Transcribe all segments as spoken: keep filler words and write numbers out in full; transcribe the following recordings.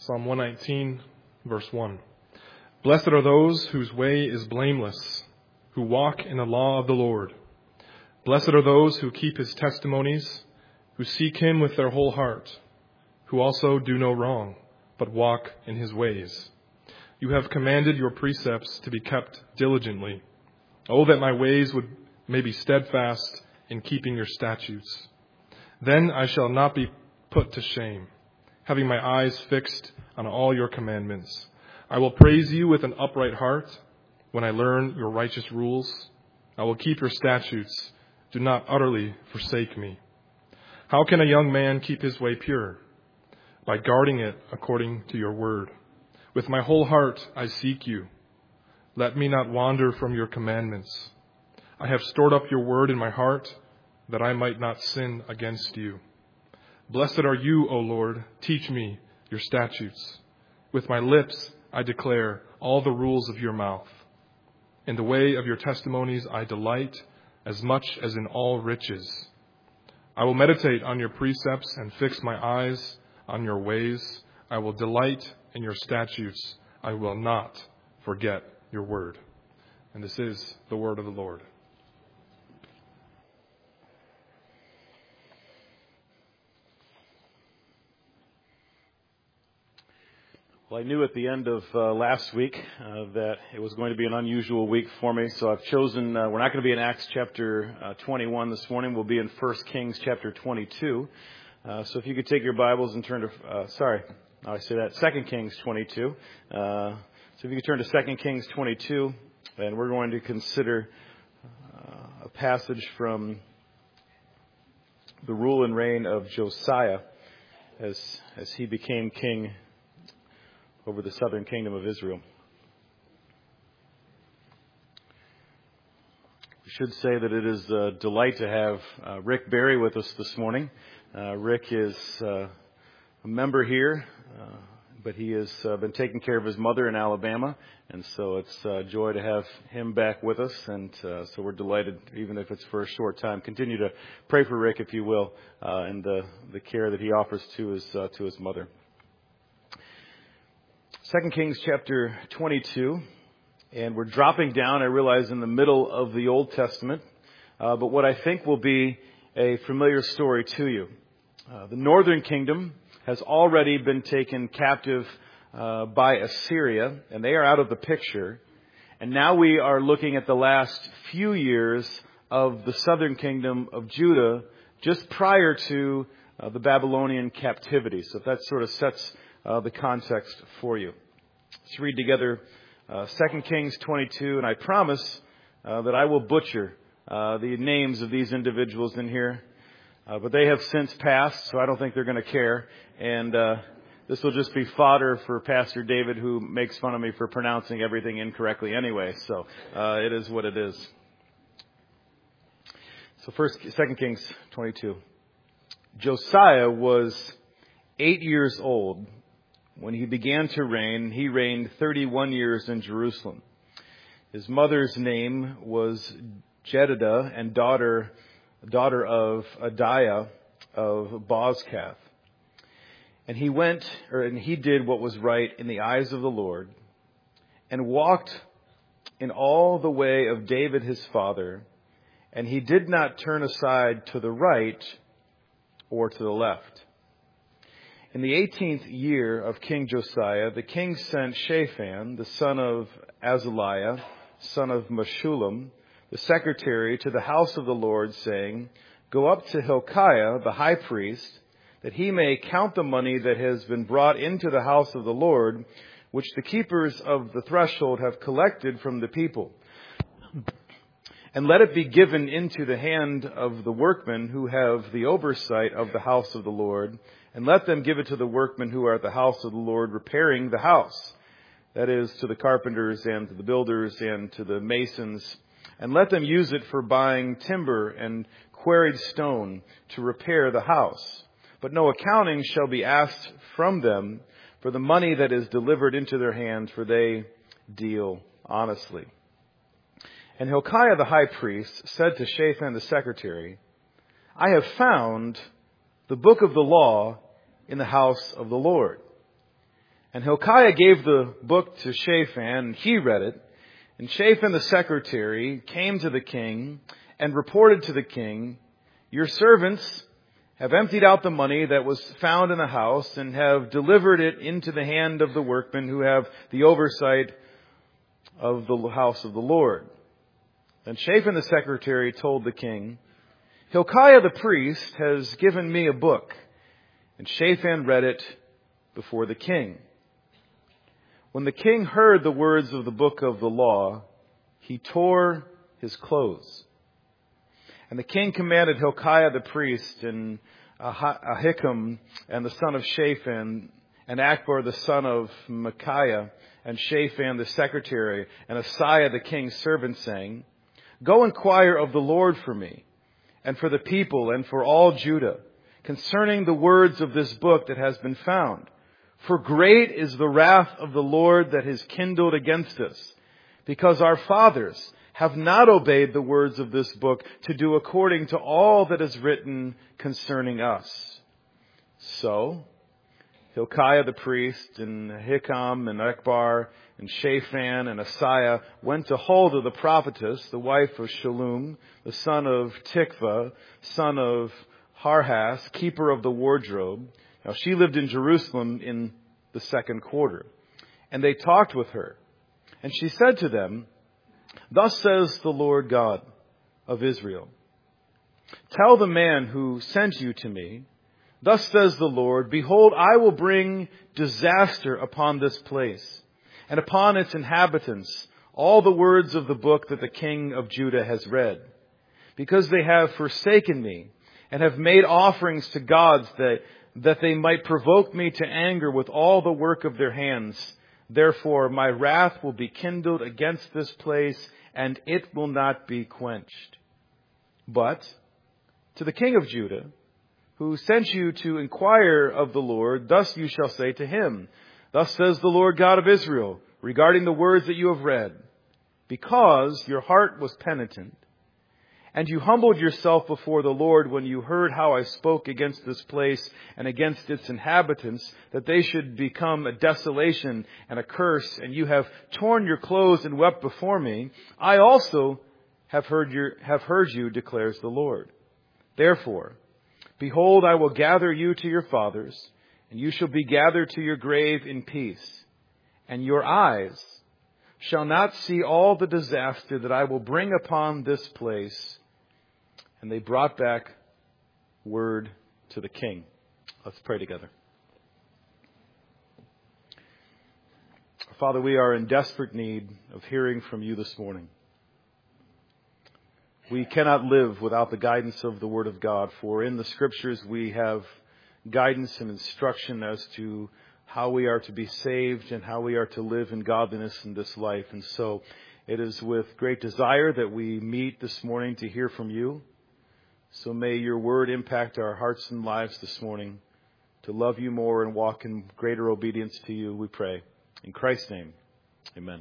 Psalm one nineteen, verse one. Blessed are those whose way is blameless, who walk in the law of the Lord. Blessed are those who keep his testimonies, who seek him with their whole heart, who also do no wrong, but walk in his ways. You have commanded your precepts to be kept diligently. Oh, that my ways would may be steadfast in keeping your statutes. Then I shall not be put to shame, having my eyes fixed on all your commandments. I will praise you with an upright heart when I learn your righteous rules. I will keep your statutes. Do not utterly forsake me. How can a young man keep his way pure? By guarding it according to your word. With my whole heart I seek you. Let me not wander from your commandments. I have stored up your word in my heart, that I might not sin against you. Blessed are you, O Lord. Teach me your statutes. With my lips I declare all the rules of your mouth. In the way of your testimonies I delight as much as in all riches. I will meditate on your precepts and fix my eyes on your ways. I will delight in your statutes. I will not forget your word. And this is the word of the Lord. Well, I knew at the end of uh, last week uh, that it was going to be an unusual week for me, so I've chosen, uh, we're not going to be in Acts chapter uh, twenty-one this morning. We'll be in First Kings chapter twenty-two. Uh, so if you could take your Bibles and turn to, uh, sorry, how I say that, Second Kings twenty-two. Uh, so if you could turn to Second Kings twenty-two, and we're going to consider uh, a passage from the rule and reign of Josiah as as he became king over the southern kingdom of Israel. We should say that it is a delight to have uh, Rick Berry with us this morning. Uh, Rick is uh, a member here, uh, but he has uh, been taking care of his mother in Alabama, and so it's a joy to have him back with us, and uh, so we're delighted, even if it's for a short time. Continue to pray for Rick, if you will, uh, and the, the care that he offers to his, uh, to his mother. Second Kings chapter twenty-two, and we're dropping down, I realize, in the middle of the Old Testament, uh, but what I think will be a familiar story to you. Uh, the northern kingdom has already been taken captive uh, by Assyria, and they are out of the picture. And now we are looking at the last few years of the southern kingdom of Judah, just prior to uh, the Babylonian captivity. So that sort of sets Uh, the context for you. Let's read together uh, Second Kings twenty-two, and I promise uh, that I will butcher uh, the names of these individuals in here, uh, but they have since passed, so I don't think they're going to care, and uh, this will just be fodder for Pastor David, who makes fun of me for pronouncing everything incorrectly anyway, so uh, it is what it is. So first, Second Kings twenty-two. Josiah was eight years old when he began to reign. He reigned thirty-one years in Jerusalem. His mother's name was Jedidah, and daughter daughter of Adiah of Bozkath. And he went, or and he did what was right in the eyes of the Lord, and walked in all the way of David his father, and he did not turn aside to the right or to the left. In the eighteenth year of King Josiah, the king sent Shaphan, the son of Azaliah, son of Meshullam, the secretary, to the house of the Lord, saying, "Go up to Hilkiah, the high priest, that he may count the money that has been brought into the house of the Lord, which the keepers of the threshold have collected from the people. And let it be given into the hand of the workmen who have the oversight of the house of the Lord, and let them give it to the workmen who are at the house of the Lord repairing the house, that is, to the carpenters and to the builders and to the masons, and let them use it for buying timber and quarried stone to repair the house. But no accounting shall be asked from them for the money that is delivered into their hands, for they deal honestly." And Hilkiah the high priest said to Shaphan the secretary, "I have found the book of the law in the house of the Lord." And Hilkiah gave the book to Shaphan, and he read it. And Shaphan the secretary came to the king and reported to the king, "Your servants have emptied out the money that was found in the house and have delivered it into the hand of the workmen who have the oversight of the house of the Lord." Then Shaphan the secretary told the king, "Hilkiah the priest has given me a book." And Shaphan read it before the king. When the king heard the words of the book of the law, he tore his clothes. And the king commanded Hilkiah the priest and Ahikam and the son of Shaphan and Akbar the son of Micaiah and Shaphan the secretary and Asaiah the king's servant, saying, "Go inquire of the Lord for me and for the people and for all Judah concerning the words of this book that has been found. For great is the wrath of the Lord that is kindled against us, because our fathers have not obeyed the words of this book to do according to all that is written concerning us." So Hilkiah the priest and Ahikam and Akbar and Shaphan and Asaiah went to Huldah the prophetess, the wife of Shallum, the son of Tikvah, son of Harhas, keeper of the wardrobe. Now she lived in Jerusalem in the second quarter. And they talked with her. And she said to them, "Thus says the Lord God of Israel, tell the man who sent you to me, thus says the Lord, behold, I will bring disaster upon this place and upon its inhabitants all the words of the book that the king of Judah has read, because they have forsaken me and have made offerings to gods that, that they might provoke me to anger with all the work of their hands. Therefore my wrath will be kindled against this place, and it will not be quenched. But to the king of Judah, who sent you to inquire of the Lord, thus you shall say to him, thus says the Lord God of Israel, regarding the words that you have read, because your heart was penitent, and you humbled yourself before the Lord when you heard how I spoke against this place and against its inhabitants, that they should become a desolation and a curse, and you have torn your clothes and wept before me, I also have heard your, have heard you, declares the Lord. Therefore, behold, I will gather you to your fathers, and you shall be gathered to your grave in peace, and your eyes shall not see all the disaster that I will bring upon this place. And they brought back word to the king. Let's pray together. Father, we are in desperate need of hearing from you this morning. We cannot live without the guidance of the Word of God, for in the Scriptures we have guidance and instruction as to how we are to be saved and how we are to live in godliness in this life. And so it is with great desire that we meet this morning to hear from you. So may your word impact our hearts and lives this morning to love you more and walk in greater obedience to you, we pray. In Christ's name, amen.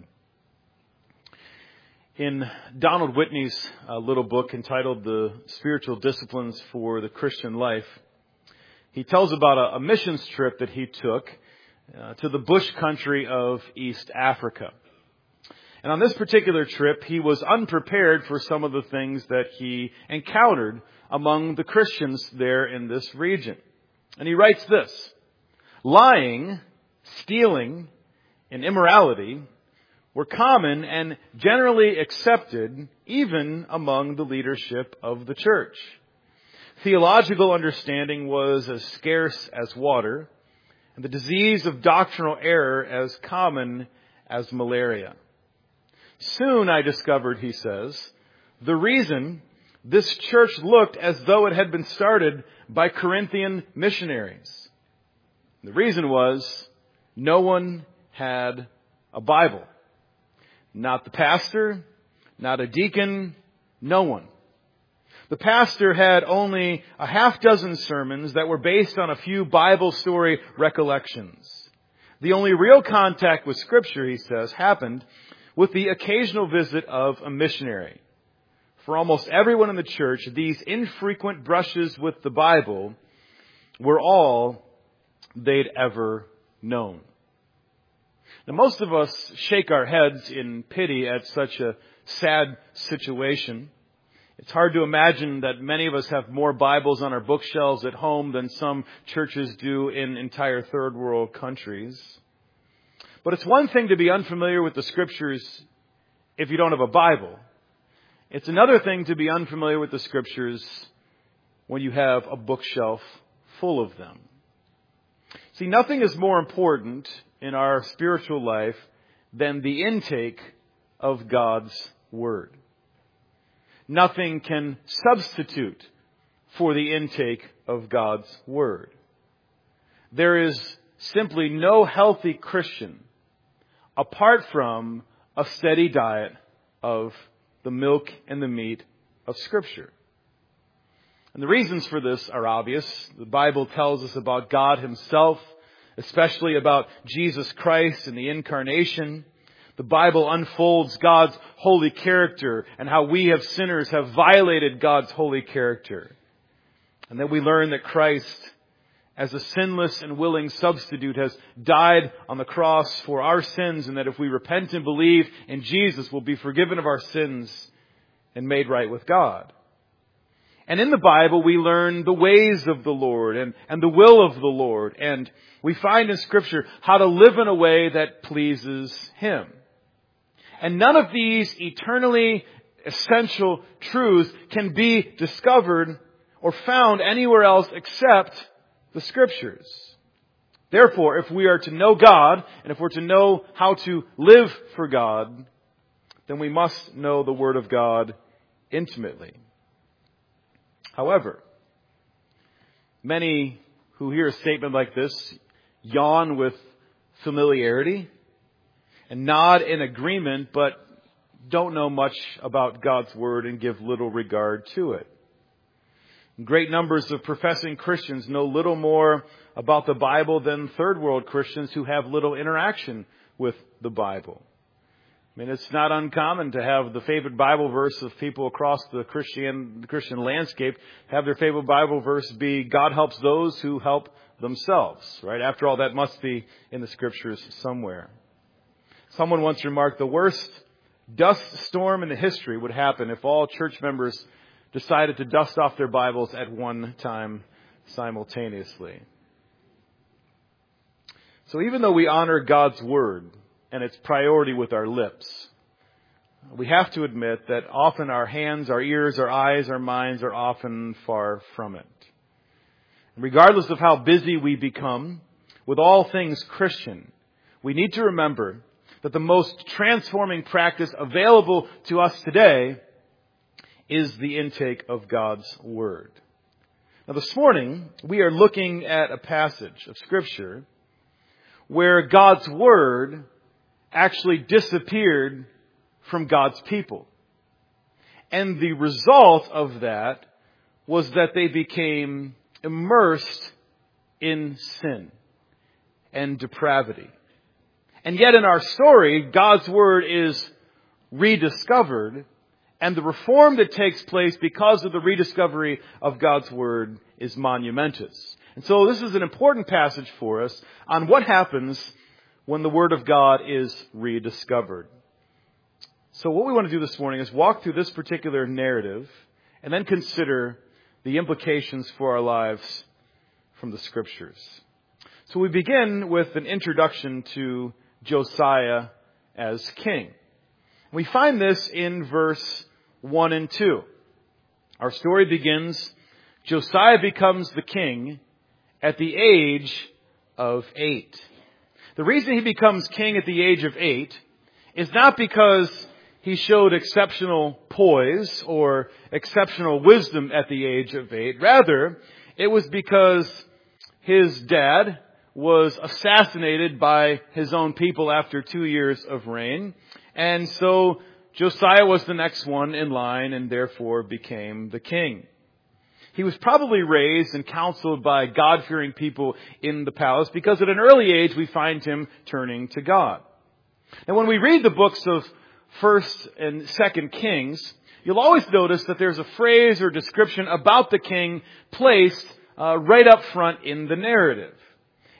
In Donald Whitney's uh, little book entitled The Spiritual Disciplines for the Christian Life, he tells about a, a missions trip that he took uh, to the bush country of East Africa. And on this particular trip, he was unprepared for some of the things that he encountered among the Christians there in this region. And he writes this: lying, stealing, and immorality were common and generally accepted even among the leadership of the church. Theological understanding was as scarce as water, and the disease of doctrinal error as common as malaria. Soon I discovered, he says, the reason this church looked as though it had been started by Corinthian missionaries. The reason was no one had a Bible. Not the pastor, not a deacon, no one. The pastor had only a half dozen sermons that were based on a few Bible story recollections. The only real contact with Scripture, he says, happened with the occasional visit of a missionary. For almost everyone in the church, these infrequent brushes with the Bible were all they'd ever known. Now, most of us shake our heads in pity at such a sad situation. It's hard to imagine that many of us have more Bibles on our bookshelves at home than some churches do in entire third world countries. But it's one thing to be unfamiliar with the Scriptures if you don't have a Bible. It's another thing to be unfamiliar with the Scriptures when you have a bookshelf full of them. See, nothing is more important in our spiritual life than the intake of God's Word. Nothing can substitute for the intake of God's Word. There is simply no healthy Christian apart from a steady diet of the milk and the meat of Scripture. And the reasons for this are obvious. The Bible tells us about God Himself, especially about Jesus Christ and the Incarnation. The Bible unfolds God's holy character and how we as sinners have violated God's holy character. And then we learn that Christ, as a sinless and willing substitute, has died on the cross for our sins, and that if we repent and believe in Jesus, we'll be forgiven of our sins and made right with God. And in the Bible, we learn the ways of the Lord and, and the will of the Lord. And we find in Scripture how to live in a way that pleases Him. And none of these eternally essential truths can be discovered or found anywhere else except the Scriptures. Therefore, if we are to know God, and if we're to know how to live for God, then we must know the Word of God intimately. However, many who hear a statement like this yawn with familiarity and nod in agreement, but don't know much about God's Word and give little regard to it. Great numbers of professing Christians know little more about the Bible than third world Christians who have little interaction with the Bible. I mean, it's not uncommon to have the favorite Bible verse of people across the Christian, the Christian landscape have their favorite Bible verse be, God helps those who help themselves, right? After all, that must be in the Scriptures somewhere. Someone once remarked, the worst dust storm in the history would happen if all church members decided to dust off their Bibles at one time simultaneously. So even though we honor God's Word and its priority with our lips, we have to admit that often our hands, our ears, our eyes, our minds are often far from it. Regardless of how busy we become with all things Christian, we need to remember that the most transforming practice available to us today is the intake of God's Word. Now this morning, we are looking at a passage of Scripture where God's Word actually disappeared from God's people. And the result of that was that they became immersed in sin and depravity. And yet in our story, God's Word is rediscovered, and the reform that takes place because of the rediscovery of God's Word is monumentous. And so this is an important passage for us on what happens when the Word of God is rediscovered. So what we want to do this morning is walk through this particular narrative and then consider the implications for our lives from the Scriptures. So we begin with an introduction to Josiah as king. We find this in verse one and two. Our story begins, Josiah becomes the king at the age of eight. The reason he becomes king at the age of eight is not because he showed exceptional poise or exceptional wisdom at the age of eight. Rather, it was because his dad was assassinated by his own people after two years of reign. And so Josiah was the next one in line and therefore became the king. He was probably raised and counseled by God-fearing people in the palace because at an early age we find him turning to God. And when we read the books of First and Second Kings, you'll always notice that there's a phrase or description about the king placed uh, right up front in the narrative.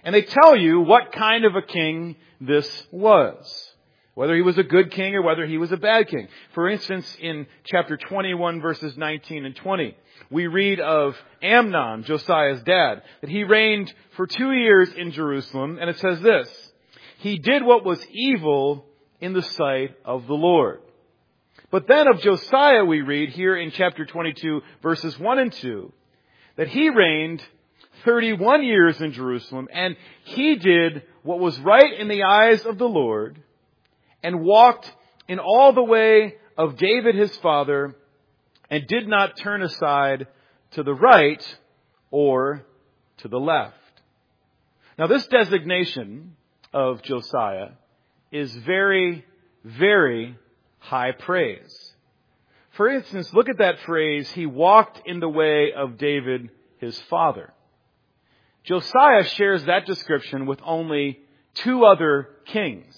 And they tell you what kind of a king this was. Whether he was a good king or whether he was a bad king. For instance, in chapter twenty-one, verses nineteen and twenty, we read of Amnon, Josiah's dad, that he reigned for two years in Jerusalem, and it says this: he did what was evil in the sight of the Lord. But then of Josiah we read here in chapter twenty-two, verses one and two, that he reigned thirty-one years in Jerusalem, and he did what was right in the eyes of the Lord, and walked in all the way of David his father, and did not turn aside to the right or to the left. Now this designation of Josiah is very, very high praise. For instance, look at that phrase, he walked in the way of David his father. Josiah shares that description with only two other kings.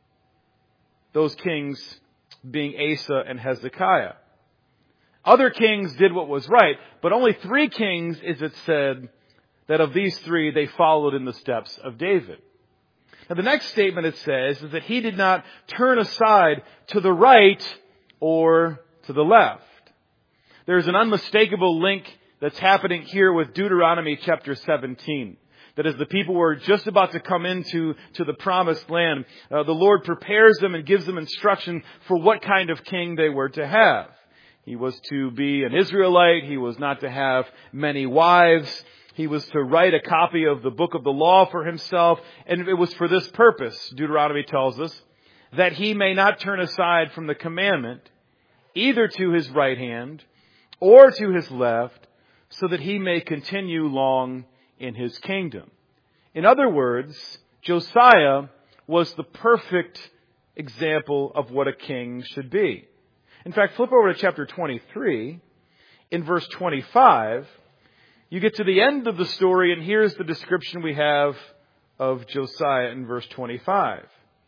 Those kings being Asa and Hezekiah. Other kings did what was right, but only three kings is it said that of these three they followed in the steps of David. Now the next statement it says is that he did not turn aside to the right or to the left. There's an unmistakable link that's happening here with Deuteronomy chapter seventeen. That as the people were just about to come into to the promised land, uh, the Lord prepares them and gives them instruction for what kind of king they were to have. He was to be an Israelite. He was not to have many wives. He was to write a copy of the book of the law for himself. And it was for this purpose, Deuteronomy tells us, that he may not turn aside from the commandment, either to his right hand or to his left, so that he may continue long in his kingdom. In other words, Josiah was the perfect example of what a king should be. In fact, flip over to chapter twenty-three. In verse twenty-five, you get to the end of the story, and here's the description we have of Josiah in verse twenty-five.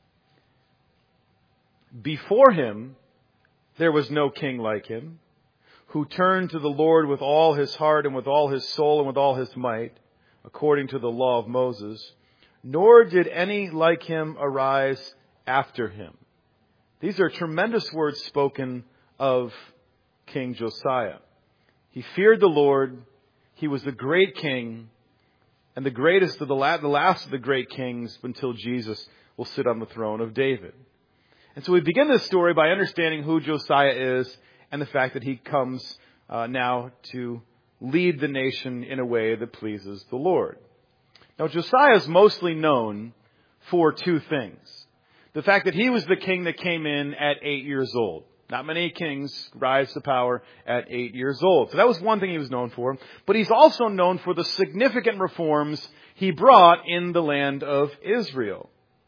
Before him, there was no king like him, who turned to the Lord with all his heart and with all his soul and with all his might, according to the law of Moses, nor did any like him arise after him. These are tremendous words spoken of King Josiah. He feared the Lord. He was the great king, and the greatest of the, la- the last of the great kings until Jesus will sit on the throne of David. And so we begin this story by understanding who Josiah is and the fact that he comes uh, now to lead the nation in a way that pleases the Lord. Now, Josiah is mostly known for two things. The fact that he was the king that came in at eight years old. Not many kings rise to power at eight years old. So that was one thing he was known for. But he's also known for the significant reforms he brought in the land of Israel.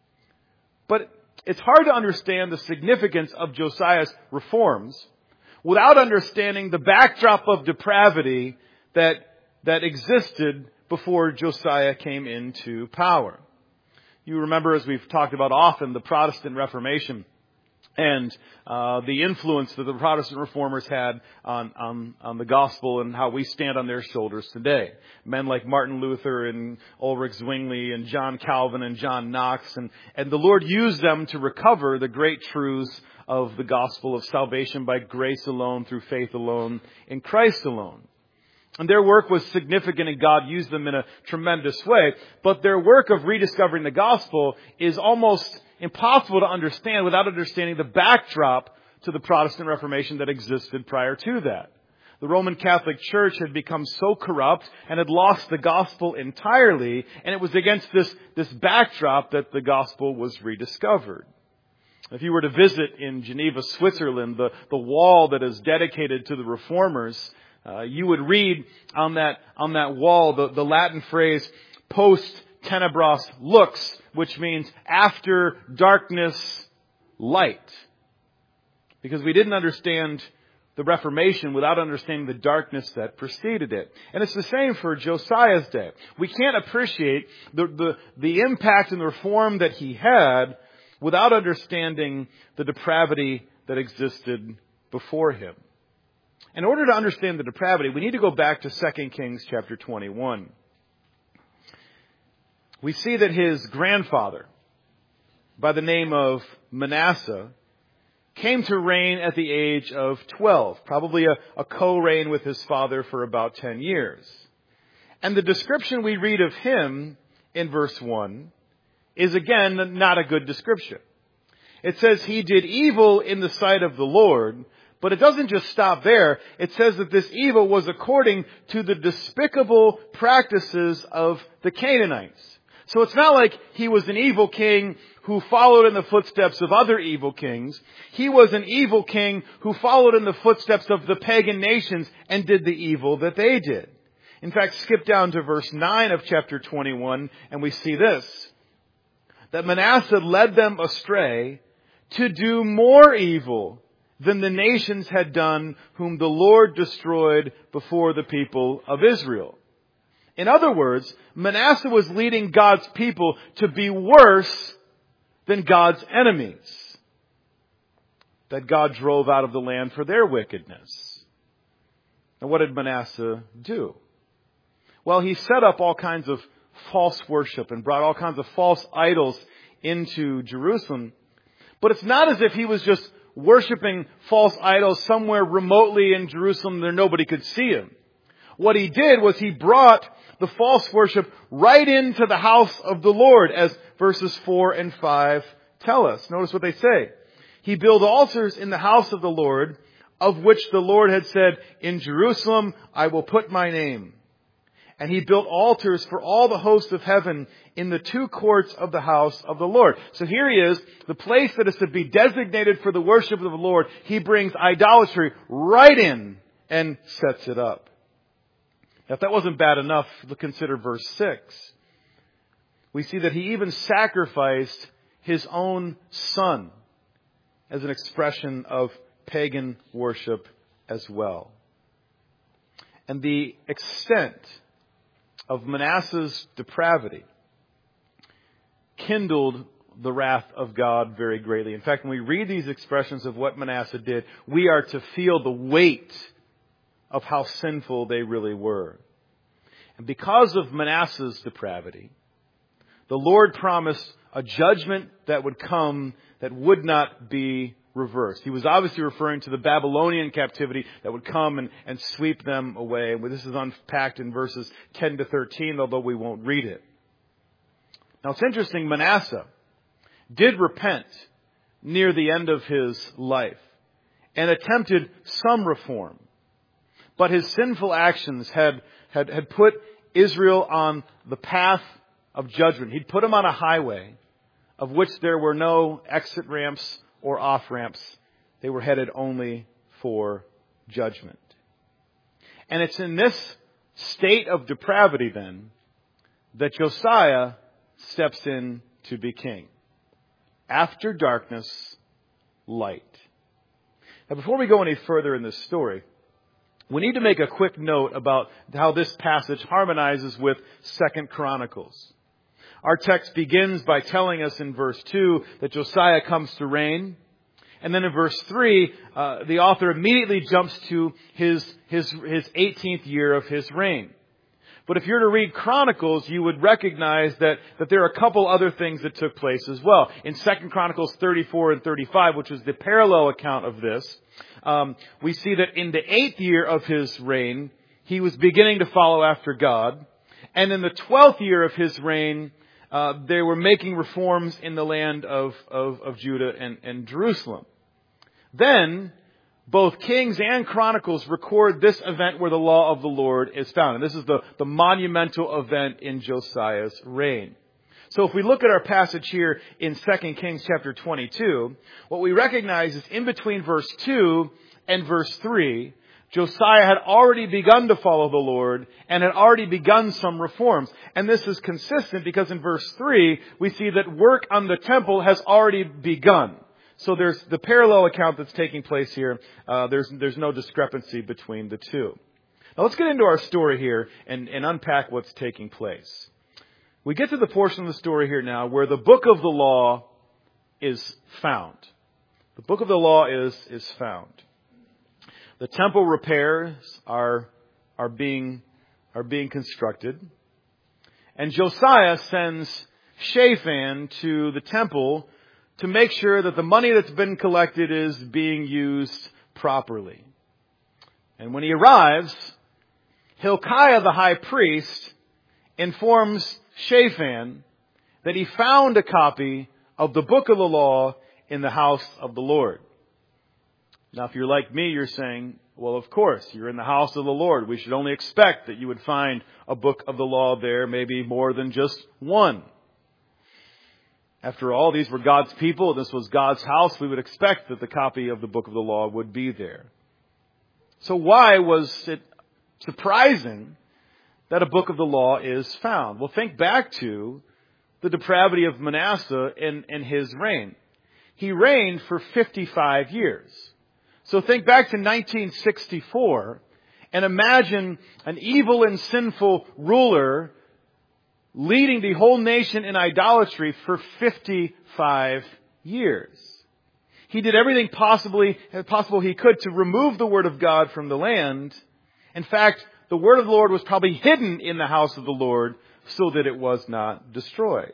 But it's hard to understand the significance of Josiah's reforms without understanding the backdrop of depravity that, that existed before Josiah came into power. You remember, as we've talked about often, the Protestant Reformation and uh, the influence that the Protestant reformers had on, on, on the gospel and how we stand on their shoulders today. Men like Martin Luther and Ulrich Zwingli and John Calvin and John Knox. And, and the Lord used them to recover the great truths of the gospel of salvation by grace alone, through faith alone, in Christ alone. And their work was significant, and God used them in a tremendous way. But their work of rediscovering the gospel is almost impossible to understand without understanding the backdrop to the Protestant Reformation that existed prior to that. The Roman Catholic Church had become so corrupt and had lost the gospel entirely, and it was against this, this backdrop that the gospel was rediscovered. If you were to visit in Geneva, Switzerland, the, the wall that is dedicated to the reformers, Uh, you would read on that on that wall the, the Latin phrase "post tenebras lux," which means after darkness, light. Because we didn't understand the Reformation without understanding the darkness that preceded it. And it's the same for Josiah's day. We can't appreciate the, the, the impact and the reform that he had without understanding the depravity that existed before him. In order to understand the depravity, we need to go back to Second Kings chapter twenty-one. we see that his grandfather, by the name of Manasseh, came to reign at the age of twelve, probably a, a co-reign with his father for about ten years. And the description we read of him in verse one is again not a good description. It says he did evil in the sight of the Lord, but it doesn't just stop there. It says that this evil was according to the despicable practices of the Canaanites. So it's not like he was an evil king who followed in the footsteps of other evil kings. He was an evil king who followed in the footsteps of the pagan nations and did the evil that they did. In fact, skip down to verse nine of chapter twenty-one and we see this. That Manasseh led them astray to do more evil than the nations had done whom the Lord destroyed before the people of Israel. In other words, Manasseh was leading God's people to be worse than God's enemies that God drove out of the land for their wickedness. And what did Manasseh do? Well, he set up all kinds of false worship and brought all kinds of false idols into Jerusalem. But it's not as if he was just worshiping false idols somewhere remotely in Jerusalem where nobody could see him. What he did was he brought the false worship right into the house of the Lord, as verses four and five tell us. Notice what they say. He built altars in the house of the Lord, of which the Lord had said, in Jerusalem I will put my name. And he built altars for all the hosts of heaven in the two courts of the house of the Lord. So here he is, the place that is to be designated for the worship of the Lord. He brings idolatry right in and sets it up. Now, if that wasn't bad enough, consider verse six. We see that he even sacrificed his own son as an expression of pagan worship as well. And the extent of Manasseh's depravity kindled the wrath of God very greatly. In fact, when we read these expressions of what Manasseh did, we are to feel the weight of how sinful they really were. And because of Manasseh's depravity, the Lord promised a judgment that would come that would not be reversed. He was obviously referring to the Babylonian captivity that would come and, and sweep them away. Well, this is unpacked in verses ten to thirteen, although we won't read it. Now it's interesting, Manasseh did repent near the end of his life and attempted some reform. But his sinful actions had, had, had put Israel on the path of judgment. He'd put them on a highway of which there were no exit ramps or off-ramps. They were headed only for judgment. And it's in this state of depravity then that Josiah steps in to be king. After darkness, light. Now before we go any further in this story, we need to make a quick note about how this passage harmonizes with Second Chronicles. Our text begins by telling us in verse two that Josiah comes to reign. And then in verse three, uh, the author immediately jumps to his, his, his eighteenth year of his reign. But if you're to read Chronicles, you would recognize that, that there are a couple other things that took place as well. In Second Chronicles thirty-four and thirty-five, which was the parallel account of this, um, we see that in the eighth year of his reign, he was beginning to follow after God. And in the twelfth year of his reign, uh, they were making reforms in the land of, of, of Judah and, and Jerusalem. Then, both Kings and Chronicles record this event where the law of the Lord is found. And this is the, the monumental event in Josiah's reign. So if we look at our passage here in Second Kings chapter twenty-two, what we recognize is in between verse two and verse three, Josiah had already begun to follow the Lord and had already begun some reforms. And this is consistent because in verse three, we see that work on the temple has already begun. So there's the parallel account that's taking place here. Uh, there's, there's no discrepancy between the two. Now let's get into our story here and, and unpack what's taking place. We get to the portion of the story here now where the book of the law is found. The book of the law is, is found. The temple repairs are, are being, are being constructed. And Josiah sends Shaphan to the temple to make sure that the money that's been collected is being used properly. And when he arrives, Hilkiah the high priest informs Shaphan that he found a copy of the book of the law in the house of the Lord. Now, if you're like me, you're saying, well, of course, you're in the house of the Lord. We should only expect that you would find a book of the law there, maybe more than just one. After all, these were God's people. This was God's house. We would expect that the copy of the book of the law would be there. So why was it surprising that a book of the law is found? Well, think back to the depravity of Manasseh in, in his reign. He reigned for fifty-five years. So think back to nineteen sixty-four and imagine an evil and sinful ruler leading the whole nation in idolatry for fifty-five years. He did everything possibly possible he could to remove the word of God from the land. In fact, the word of the Lord was probably hidden in the house of the Lord so that it was not destroyed.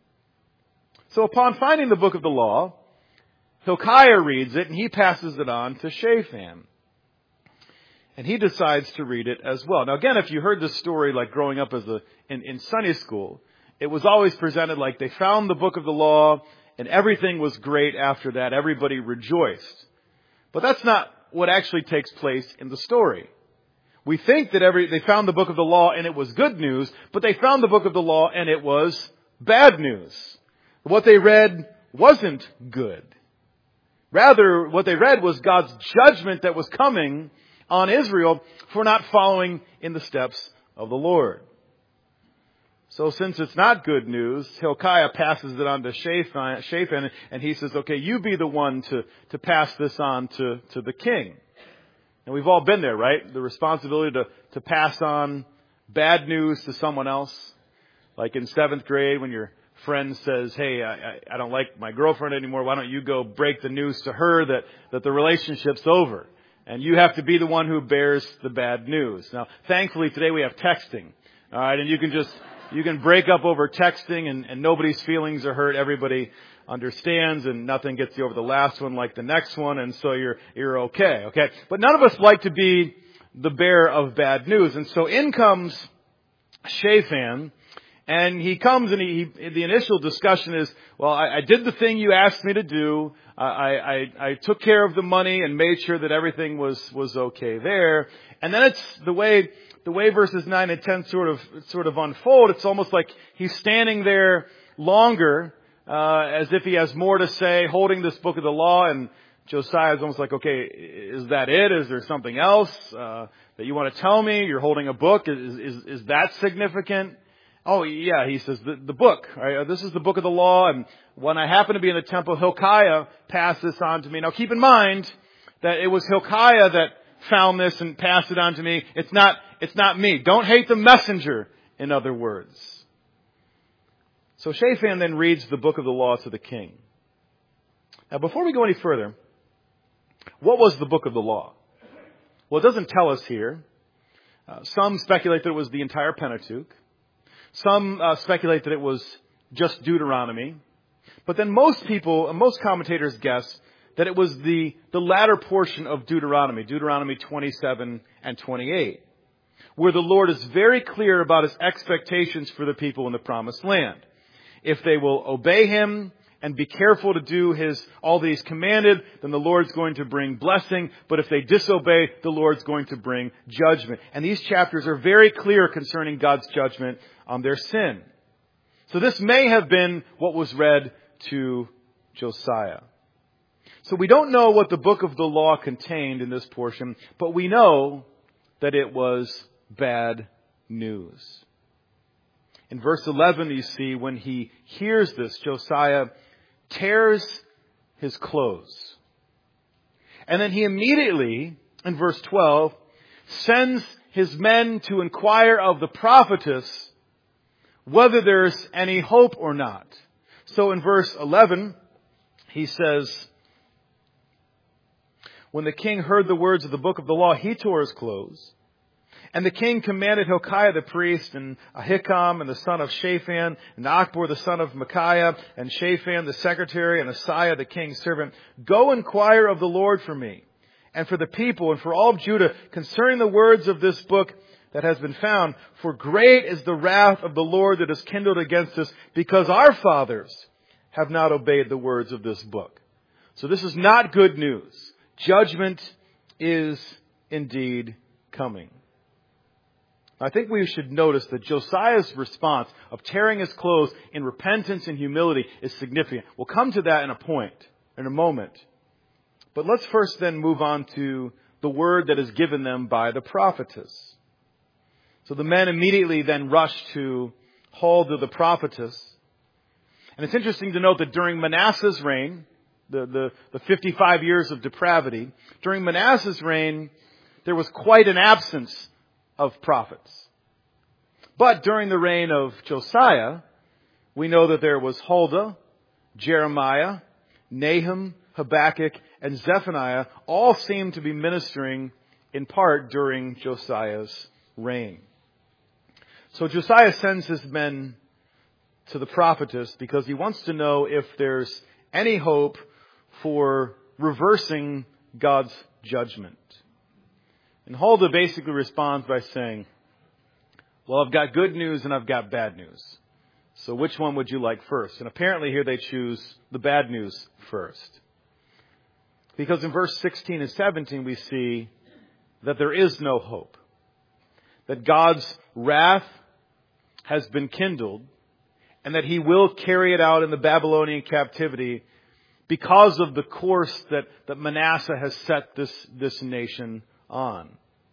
So upon finding the book of the law, Hilkiah reads it and he passes it on to Shaphan. And he decides to read it as well. Now again, if you heard this story like growing up as a in, in Sunday school, it was always presented like they found the book of the law and everything was great after that. Everybody rejoiced. But that's not what actually takes place in the story. We think that every they found the book of the law and it was good news, but they found the book of the law and it was bad news. What they read wasn't good. Rather, what they read was God's judgment that was coming on Israel for not following in the steps of the Lord. So since it's not good news, Hilkiah passes it on to Shaphan, Shaphan and he says, okay, you be the one to, to pass this on to, to the king. And we've all been there, right? The responsibility to, to pass on bad news to someone else. Like in seventh grade when your friend says, hey, I, I don't like my girlfriend anymore. Why don't you go break the news to her that, that the relationship's over? And you have to be the one who bears the bad news. Now, thankfully today we have texting. All right. And you can just, you can break up over texting and, and nobody's feelings are hurt. Everybody understands and nothing gets you over the last one like the next one. And so you're, you're okay. Okay. But none of us like to be the bearer of bad news. And so in comes Shaphan. And he comes and he, he the initial discussion is, well, I, I did the thing you asked me to do. I, I, I took care of the money and made sure that everything was, was okay there. And then it's the way, the way verses nine and ten sort of, sort of unfold. It's almost like he's standing there longer, uh, as if he has more to say, holding this book of the law. And Josiah is almost like, okay, is that it? Is there something else, uh, that you want to tell me? You're holding a book. Is, is, is that significant? Oh, yeah, he says, the, the book. Right? This is the book of the law, and when I happen to be in the temple, Hilkiah passed this on to me. Now, keep in mind that it was Hilkiah that found this and passed it on to me. It's not, it's not me. Don't hate the messenger, in other words. So Shaphan then reads the book of the law to the king. Now, before we go any further, what was the book of the law? Well, it doesn't tell us here. Uh, some speculate that it was the entire Pentateuch. Some uh, speculate that it was just Deuteronomy. But then most people, most commentators guess that it was the, the latter portion of Deuteronomy, Deuteronomy twenty-seven and twenty-eight, where the Lord is very clear about his expectations for the people in the promised land. If they will obey him and be careful to do his all that he's commanded, then the Lord's going to bring blessing. But if they disobey, the Lord's going to bring judgment. And these chapters are very clear concerning God's judgment on their sin. So this may have been what was read to Josiah. So we don't know what the book of the law contained in this portion, but we know that it was bad news. In verse eleven, you see, when he hears this, Josiah tears his clothes. And then he immediately, in verse twelve, sends his men to inquire of the prophetess whether there's any hope or not. So in verse eleven, he says, when the king heard the words of the book of the law, he tore his clothes. And the king commanded Hilkiah the priest, and Ahikam and the son of Shaphan, and Achbor the son of Micaiah, and Shaphan the secretary, and Asaiah the king's servant, go inquire of the Lord for me, and for the people, and for all of Judah, concerning the words of this book that has been found. For great is the wrath of the Lord that is kindled against us, because our fathers have not obeyed the words of this book. So this is not good news. Judgment is indeed coming. I think we should notice that Josiah's response of tearing his clothes in repentance and humility is significant. We'll come to that in a point, in a moment. But let's first then move on to the word that is given them by the prophetess. So the men immediately then rush to Huldah the prophetess. And it's interesting to note that during Manasseh's reign, the, the, the fifty-five years of depravity, during Manasseh's reign, there was quite an absence of prophets. But during the reign of Josiah, we know that there was Huldah, Jeremiah, Nahum, Habakkuk, and Zephaniah, all seem to be ministering in part during Josiah's reign. So Josiah sends his men to the prophetess because he wants to know if there's any hope for reversing God's judgment. And Huldah basically responds by saying, well, I've got good news and I've got bad news. So which one would you like first? And apparently here they choose the bad news first. Because in verse sixteen and seventeen we see that there is no hope. That God's wrath has been kindled and that He will carry it out in the Babylonian captivity because of the course that, that Manasseh has set this, this nation on.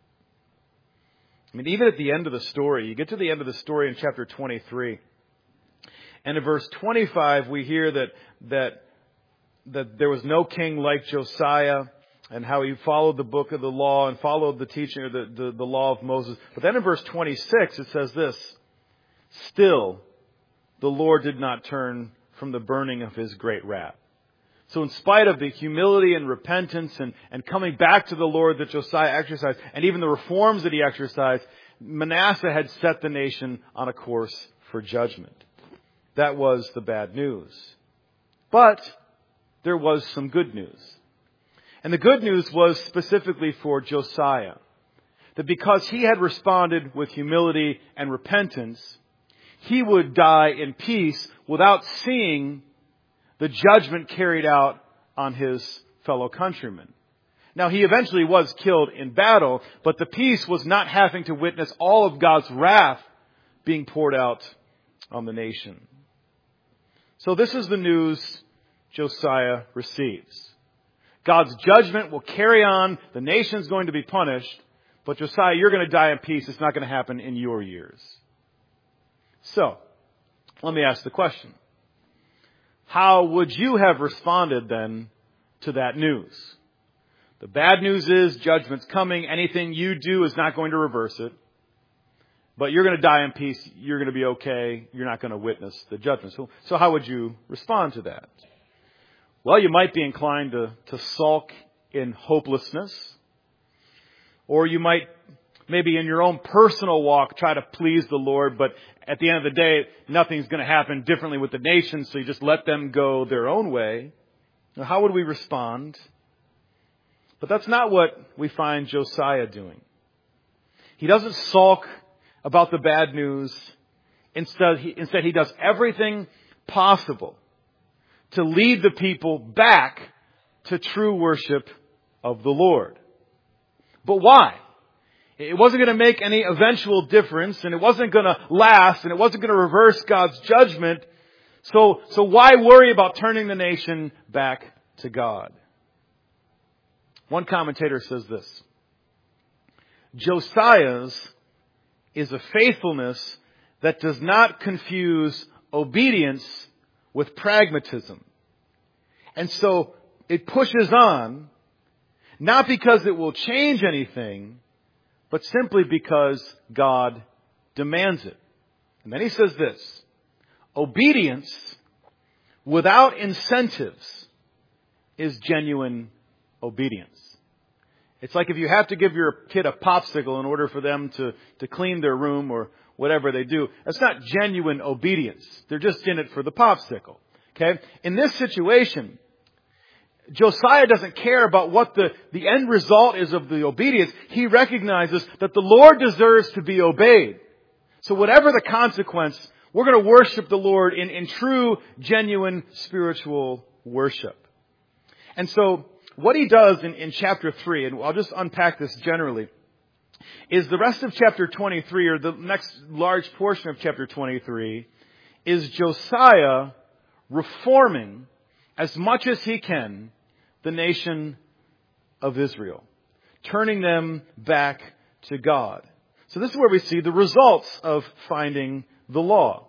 I mean, even at the end of the story, you get to the end of the story in chapter twenty-three, and in verse twenty-five we hear that that that there was no king like Josiah, and how he followed the book of the law and followed the teaching of the, the, the law of Moses. But then in verse twenty-six it says this, still the Lord did not turn from the burning of His great wrath. So in spite of the humility and repentance and, and coming back to the Lord that Josiah exercised, and even the reforms that he exercised, Manasseh had set the nation on a course for judgment. That was the bad news. But there was some good news. And the good news was specifically for Josiah. That because he had responded with humility and repentance, he would die in peace without seeing the judgment carried out on his fellow countrymen. Now, he eventually was killed in battle, but the peace was not having to witness all of God's wrath being poured out on the nation. So this is the news Josiah receives. God's judgment will carry on. The nation's going to be punished. But Josiah, you're going to die in peace. It's not going to happen in your years. So, let me ask the question. How would you have responded then to that news? The bad news is judgment's coming. Anything you do is not going to reverse it. But you're going to die in peace. You're going to be okay. You're not going to witness the judgment. So, so how would you respond to that? Well, you might be inclined to, to sulk in hopelessness. Or you might, maybe in your own personal walk, try to please the Lord. But at the end of the day, nothing's going to happen differently with the nation. So you just let them go their own way. Now, how would we respond? But that's not what we find Josiah doing. He doesn't sulk about the bad news. Instead, he, instead, he does everything possible to lead the people back to true worship of the Lord. But why? It wasn't going to make any eventual difference, and it wasn't going to last, and it wasn't going to reverse God's judgment. So, so why worry about turning the nation back to God? One commentator says this: Josiah's is a faithfulness that does not confuse obedience with pragmatism. And so it pushes on, not because it will change anything, but simply because God demands it. And then he says this: obedience without incentives is genuine obedience. It's like if you have to give your kid a popsicle in order for them to, to clean their room or whatever they do. That's not genuine obedience. They're just in it for the popsicle. Okay? In this situation, Josiah doesn't care about what the, the end result is of the obedience. He recognizes that the Lord deserves to be obeyed. So whatever the consequence, we're going to worship the Lord in, in true, genuine, spiritual worship. And so what he does in, in chapter three, and I'll just unpack this generally, is the rest of chapter twenty-three, or the next large portion of chapter twenty-three, is Josiah reforming as much as he can the nation of Israel, turning them back to God. So this is where we see the results of finding the law.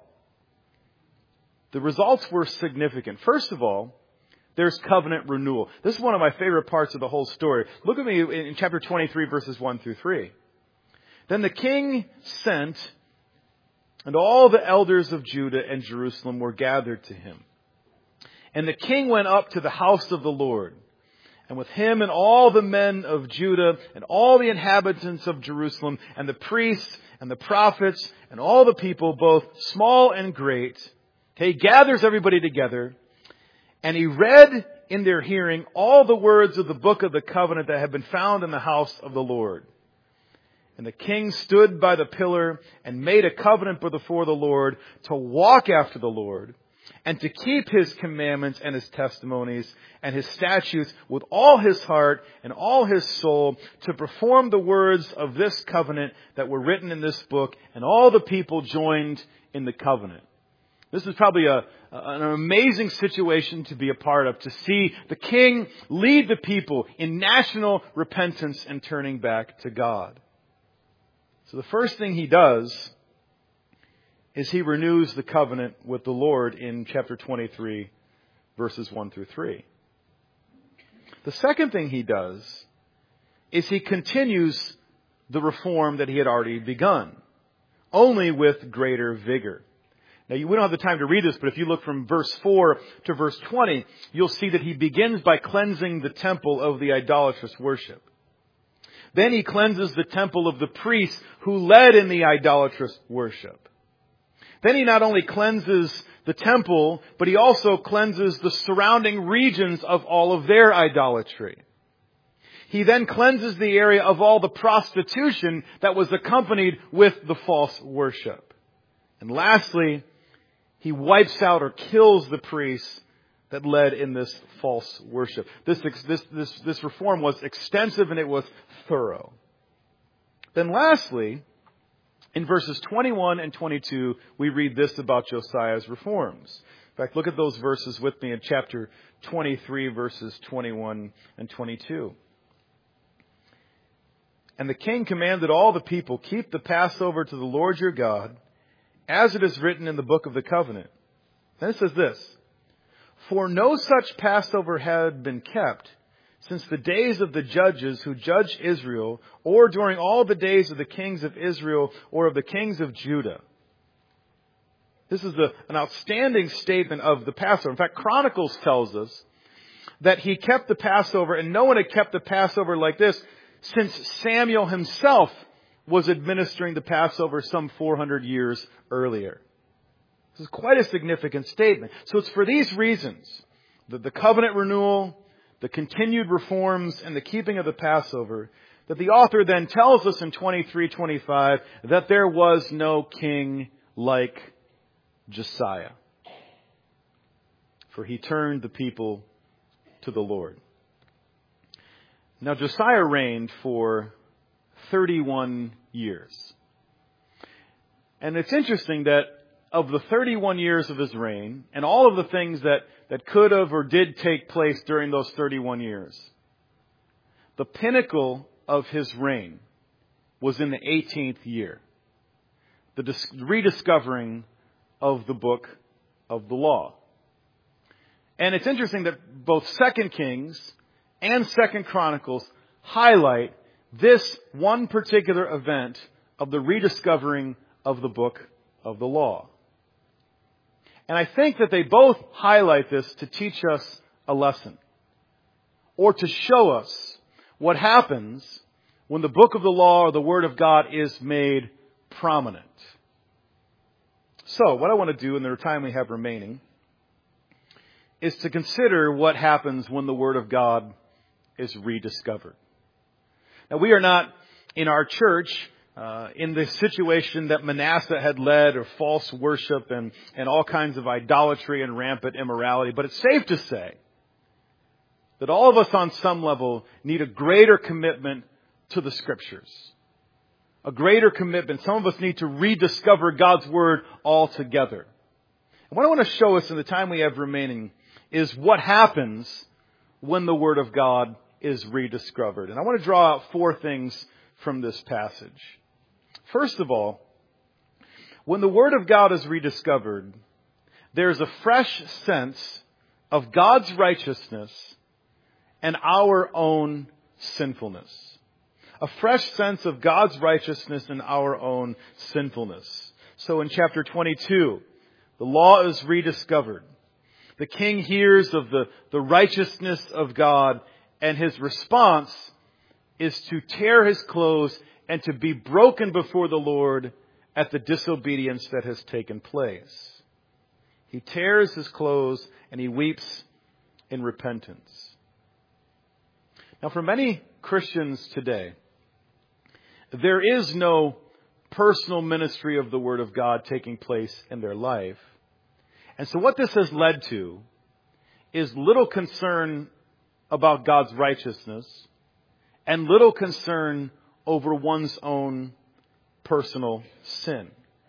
The results were significant. First of all, there's covenant renewal. This is one of my favorite parts of the whole story. Look at me in chapter twenty-three, verses one through three. Then the king sent, and all the elders of Judah and Jerusalem were gathered to him. And the king went up to the house of the Lord, and with him and all the men of Judah and all the inhabitants of Jerusalem and the priests and the prophets and all the people, both small and great. Okay, he gathers everybody together, and he read in their hearing all the words of the book of the covenant that had been found in the house of the Lord. And the king stood by the pillar and made a covenant before the Lord to walk after the Lord and to keep his commandments and his testimonies and his statutes with all his heart and all his soul, to perform the words of this covenant that were written in this book. And all the people joined in the covenant. This is probably a, an amazing situation to be a part of, to see the king lead the people in national repentance and turning back to God. So the first thing he does is he renews the covenant with the Lord in chapter twenty-three, verses one through three. The second thing he does is he continues the reform that he had already begun, only with greater vigor. Now, we don't have the time to read this, but if you look from verse four to verse twenty, you'll see that he begins by cleansing the temple of the idolatrous worship. Then he cleanses the temple of the priests who led in the idolatrous worship. Then he not only cleanses the temple, but he also cleanses the surrounding regions of all of their idolatry. He then cleanses the area of all the prostitution that was accompanied with the false worship. And lastly, he wipes out or kills the priests that led in this false worship. This, this, this, this reform was extensive and it was thorough. Then lastly, in verses twenty-one and twenty-two, we read this about Josiah's reforms. In fact, look at those verses with me in chapter twenty-three, verses twenty-one and twenty-two. And the king commanded all the people, keep the Passover to the Lord your God, as it is written in the book of the covenant. Then it says this, for no such Passover had been kept since the days of the judges who judged Israel, or during all the days of the kings of Israel or of the kings of Judah. This is a, an outstanding statement of the Passover. In fact, Chronicles tells us that he kept the Passover, and no one had kept the Passover like this since Samuel himself was administering the Passover some four hundred years earlier. This is quite a significant statement. So it's for these reasons, the, the covenant renewal, the continued reforms, and the keeping of the Passover, that the author then tells us in twenty-three twenty-five that there was no king like Josiah. For he turned the people to the Lord. Now Josiah reigned for thirty-one years. And it's interesting that of the thirty-one years of his reign, and all of the things that, that could have or did take place during those thirty-one years, the pinnacle of his reign was in the eighteenth year, the dis- rediscovering of the book of the law. And it's interesting that both Second Kings and Second Chronicles highlight this one particular event of the rediscovering of the book of the law. And I think that they both highlight this to teach us a lesson, or to show us what happens when the book of the law or the Word of God is made prominent. So, what I want to do in the time we have remaining is to consider what happens when the Word of God is rediscovered. Now, we are not in our church uh, in the situation that Manasseh had led, or false worship and, and all kinds of idolatry and rampant immorality. But it's safe to say that all of us on some level need a greater commitment to the Scriptures. A greater commitment. Some of us need to rediscover God's Word altogether. And what I want to show us in the time we have remaining is what happens when the Word of God is rediscovered. And I want to draw out four things from this passage. First of all, when the Word of God is rediscovered, there's a fresh sense of God's righteousness and our own sinfulness. A fresh sense of God's righteousness and our own sinfulness. So in chapter twenty-two, the law is rediscovered. The king hears of the, the righteousness of God, and his response is to tear his clothes and to be broken before the Lord at the disobedience that has taken place. He tears his clothes and he weeps in repentance. Now, for many Christians today, there is no personal ministry of the Word of God taking place in their life. And so what this has led to is little concern about God's righteousness and little concern over one's own personal sin.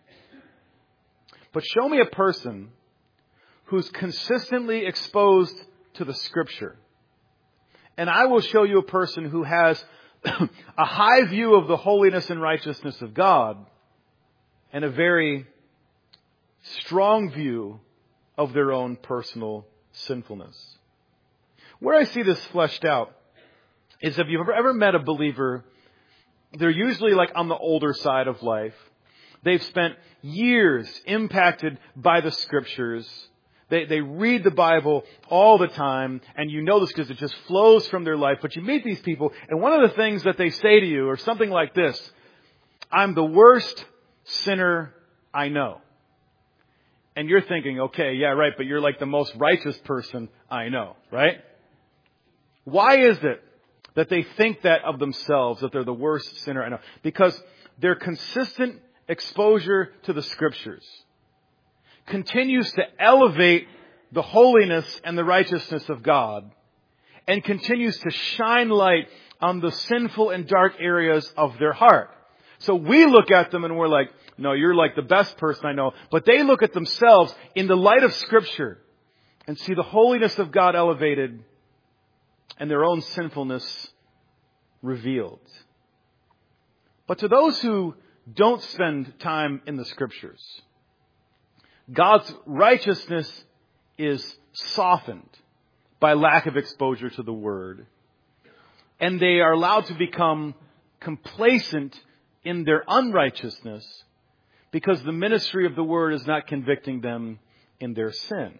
But show me a person who's consistently exposed to the Scripture, and I will show you a person who has a high view of the holiness and righteousness of God and a very strong view of their own personal sinfulness. Where I see this fleshed out is if you've ever, ever met a believer, they're usually like on the older side of life. They've spent years impacted by the Scriptures. They, they read the Bible all the time, and you know this because it just flows from their life. But you meet these people, and one of the things that they say to you are something like this: I'm the worst sinner I know. And you're thinking, okay, yeah, right, but you're like the most righteous person I know, right? Why is it that they think that of themselves, that they're the worst sinner I know? Because their consistent exposure to the Scriptures continues to elevate the holiness and the righteousness of God, and continues to shine light on the sinful and dark areas of their heart. So we look at them and we're like, no, you're like the best person I know. But they look at themselves in the light of Scripture and see the holiness of God elevated and their own sinfulness revealed. But to those who don't spend time in the Scriptures, God's righteousness is softened by lack of exposure to the Word. And they are allowed to become complacent in their unrighteousness because the ministry of the Word is not convicting them in their sin.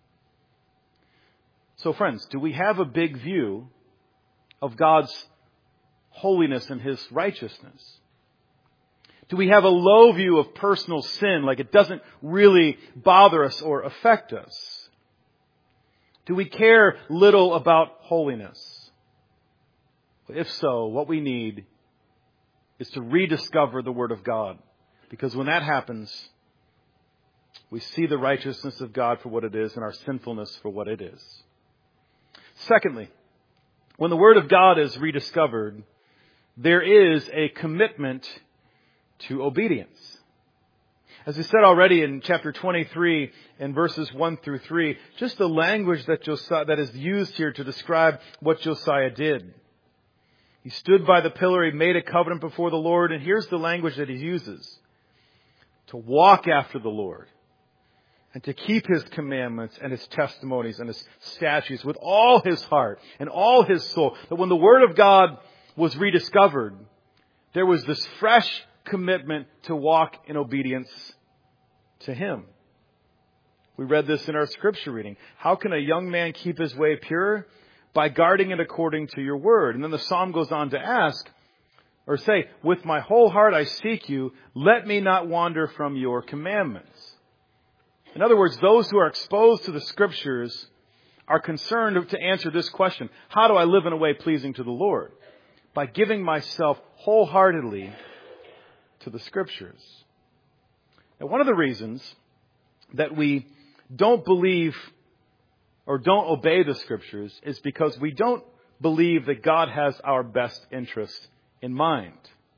So friends, do we have a big view of God's holiness and His righteousness? Do we have a low view of personal sin, like it doesn't really bother us or affect us? Do we care little about holiness? If so, what we need is to rediscover the Word of God. Because when that happens, we see the righteousness of God for what it is and our sinfulness for what it is. Secondly, when the Word of God is rediscovered, there is a commitment to obedience. As we said already in chapter twenty-three, in verses one through three, just the language that Josiah, that is used here to describe what Josiah did. He stood by the pillar, he made a covenant before the Lord, and here's the language that he uses: to walk after the Lord, and to keep His commandments and His testimonies and His statutes with all his heart and all his soul. That when the Word of God was rediscovered, there was this fresh commitment to walk in obedience to Him. We read this in our scripture reading. How can a young man keep his way pure? by guarding it according to your word. And then the psalm goes on to ask, or say, with my whole heart I seek you, let me not wander from your commandments. In other words, those who are exposed to the Scriptures are concerned to answer this question: how do I live in a way pleasing to the Lord? By giving myself wholeheartedly to the Scriptures. Now, one of the reasons that we don't believe or don't obey the Scriptures is because we don't believe that God has our best interest in mind.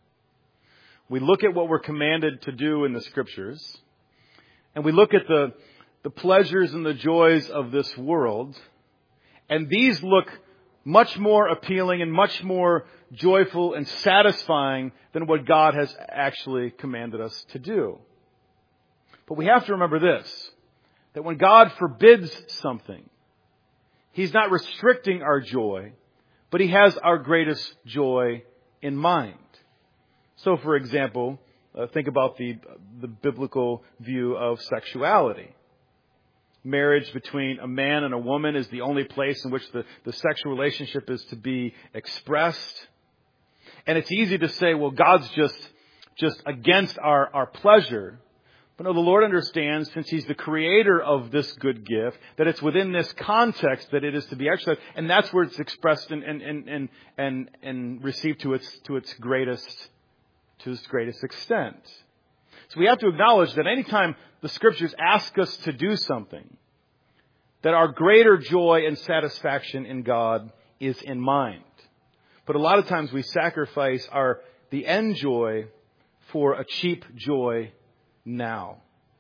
We look at what we're commanded to do in the Scriptures, and we look at the, the pleasures and the joys of this world, and these look much more appealing and much more joyful and satisfying than what God has actually commanded us to do. But we have to remember this, that when God forbids something, He's not restricting our joy, but He has our greatest joy in mind. So, for example, uh, think about the, the biblical view of sexuality. Marriage between a man and a woman is the only place in which the, the sexual relationship is to be expressed. And it's easy to say, well, God's just, just against our, our pleasure. But no, the Lord understands, since He's the creator of this good gift, that it's within this context that it is to be exercised. And that's where it's expressed and, and, and, and, and, and received to its, to its greatest, to its greatest extent. So we have to acknowledge that anytime the Scriptures ask us to do something, that our greater joy and satisfaction in God is in mind. But a lot of times we sacrifice our, the end joy for a cheap joy now.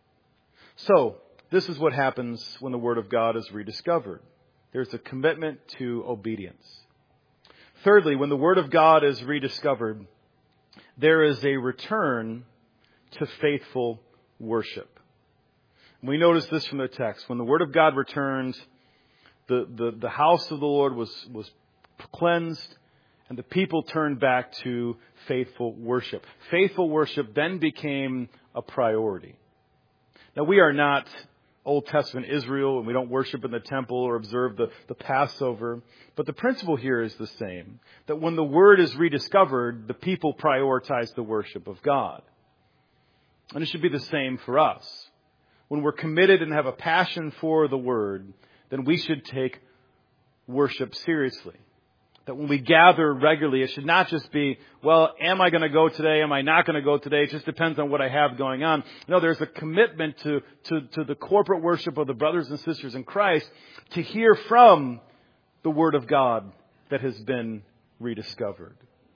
So, this is what happens when the Word of God is rediscovered. There's a commitment to obedience. Thirdly, when the Word of God is rediscovered, there is a return to faithful worship. We notice this from the text. When the Word of God returned, the, the, the house of the Lord was, was cleansed, and the people turned back to faithful worship. Faithful worship then became a priority. Now, we are not Old Testament Israel, and we don't worship in the temple or observe the, the Passover. But the principle here is the same, that when the Word is rediscovered, the people prioritize the worship of God. And it should be the same for us. When we're committed and have a passion for the Word, then we should take worship seriously. That when we gather regularly, it should not just be, well, am I going to go today? Am I not going to go today? It just depends on what I have going on. No, there's a commitment to, to, to the corporate worship of the brothers and sisters in Christ to hear from the Word of God that has been rediscovered.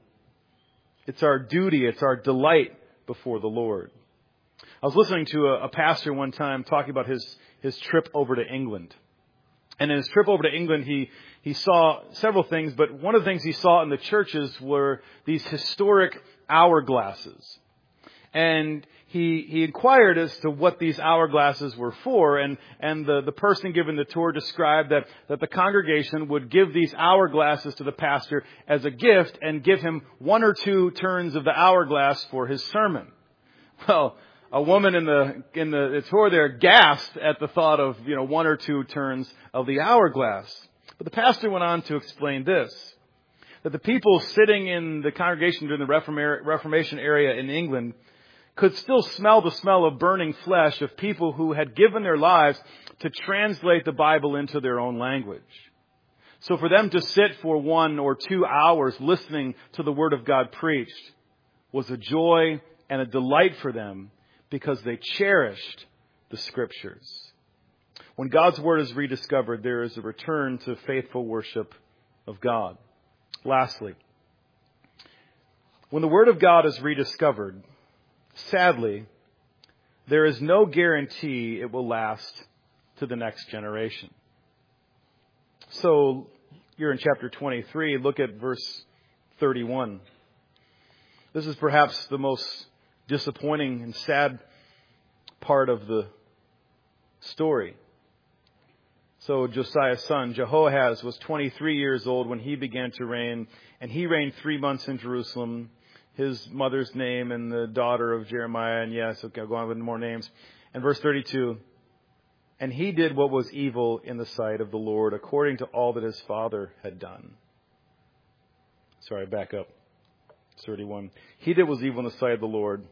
It's our duty, it's our delight before the Lord. I was listening to a, a pastor one time talking about his, his trip over to England. And in his trip over to England, he, he saw several things, but one of the things he saw in the churches were these historic hourglasses. And he, he inquired as to what these hourglasses were for, and, and the, the person giving the tour described that, that the congregation would give these hourglasses to the pastor as a gift and give him one or two turns of the hourglass for his sermon. Well, a woman in the in the tour there gasped at the thought of, you know, one or two turns of the hourglass. But the pastor went on to explain this, that the people sitting in the congregation during the Reformation era in England could still smell the smell of burning flesh of people who had given their lives to translate the Bible into their own language. So for them to sit for one or two hours listening to the Word of God preached was a joy and a delight for them, because they cherished the Scriptures. When God's Word is rediscovered, there is a return to faithful worship of God. Lastly, when the Word of God is rediscovered, sadly, there is no guarantee it will last to the next generation. So, you're in chapter twenty-three, look at verse thirty-one. This is perhaps the most disappointing and sad part of the story. So Josiah's son, Jehoahaz, was twenty-three years old when he began to reign, and he reigned three months in Jerusalem. His mother's name and the daughter of Jeremiah, and yes, okay, I'll go on with more names. And verse thirty-two, And he did what was evil in the sight of the Lord, according to all that his father had done. Sorry, back up. thirty-one. He did what was evil in the sight of the Lord.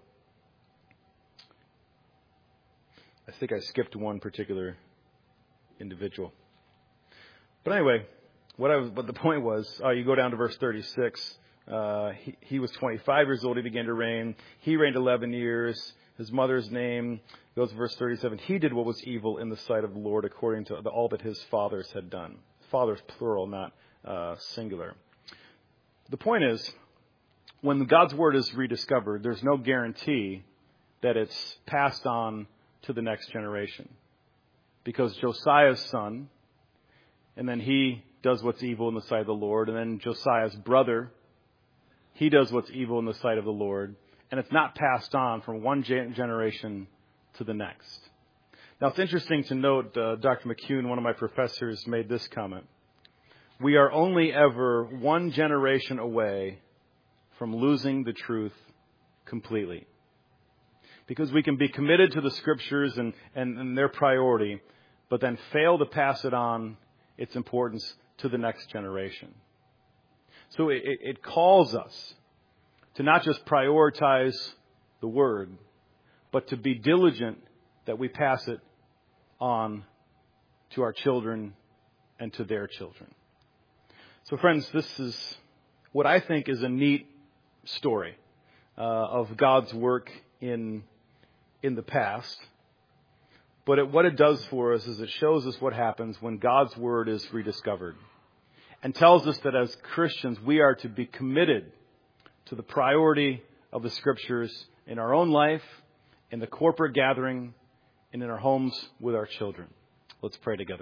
I think I skipped one particular individual. But anyway, what I was, what the point was, uh, you go down to verse thirty-six. Uh, he, he was twenty-five years old. He began to reign. He reigned eleven years. His mother's name goes to verse thirty-seven. He did what was evil in the sight of the Lord, according to the, all that his fathers had done. Fathers, plural, not uh, singular. The point is, when God's word is rediscovered, there's no guarantee that it's passed on to the next generation. Because Josiah's son, and then he does what's evil in the sight of the Lord, and then Josiah's brother, he does what's evil in the sight of the Lord, and it's not passed on from one generation to the next. Now, it's interesting to note, uh, Doctor McCune, one of my professors, made this comment. We are only ever one generation away from losing the truth completely. Because we can be committed to the Scriptures and, and, and their priority, but then fail to pass it on, its importance, to the next generation. So it, it calls us to not just prioritize the Word, but to be diligent that we pass it on to our children and to their children. So friends, this is what I think is a neat story uh, of God's work in in the past. But it, what it does for us is it shows us what happens when God's Word is rediscovered. And tells us that as Christians, we are to be committed to the priority of the Scriptures in our own life, in the corporate gathering, and in our homes with our children. Let's pray together.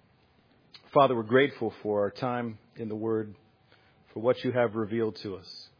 Father, we're grateful for our time in the Word, for what you have revealed to us.